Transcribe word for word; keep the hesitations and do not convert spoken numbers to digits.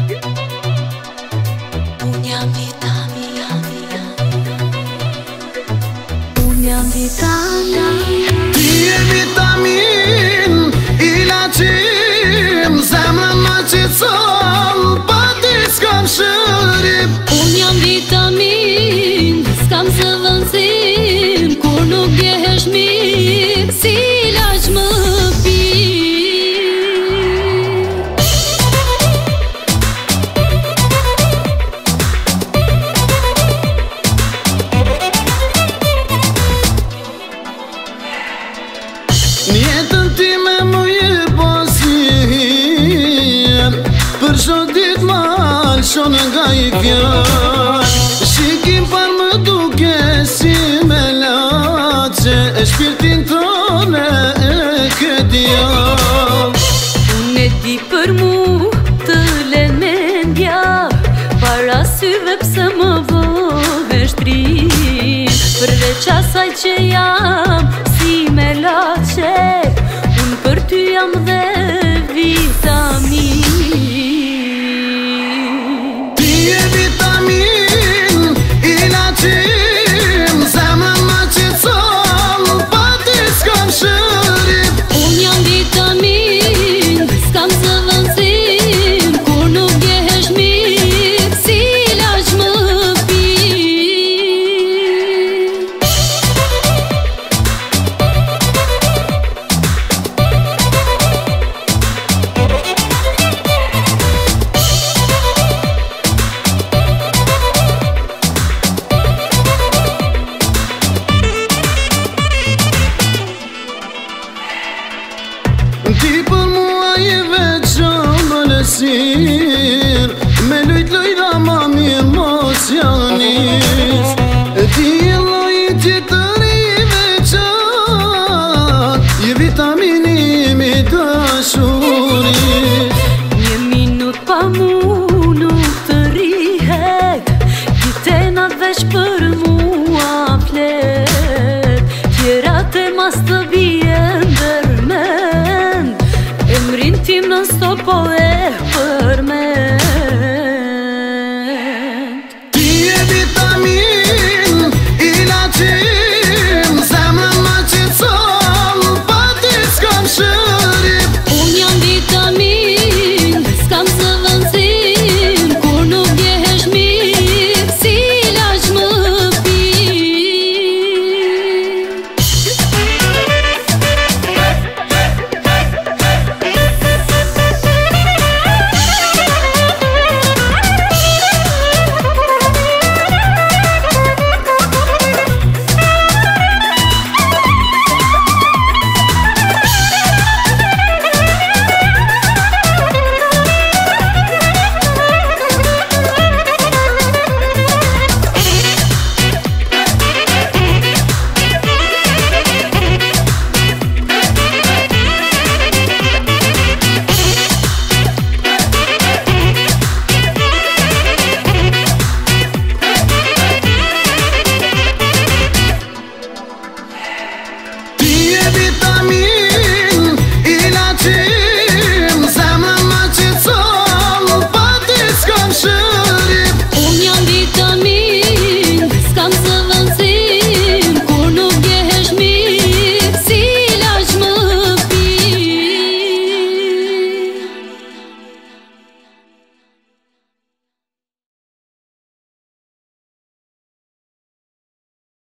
Unë jam vitamin, unë jam vitamin. Ti je vitamin, ilacim, zemrën më qetson, pa ti s'kam shërip. Unë jam vitamin, s'kam zëvendësim, kur nuk djehesh mirë, si ilaç më pi. Njetën ti me më je pasir, për shot dit mal shonë nga i fjall. Shikim par më duke si me lace, e shpirtin tone e këtë jall. Unë e di për mu të len me ndja, para syve pse më vove shtrim. Përveç asaj që jam si me lace, unë për ty jam dhe vitamin. Ti je vitamin, ilacim, zemrën më qetson, pa ti s'kam shërip. Unë jam vitamin, s'kam zëvendësim, kur nuk djehesh mirë, si ilaç më pi. Ti për mua je veçan më lësir, me lujt lujra ma mirë mos janis. Ti je lojit që të ri veçan, je vitamini mi dashuris. Një minut pa mu nuk të rihet, kitena veç për mua flet. Tjerat e mas të vjen dërmen, emrin tim në stop po e për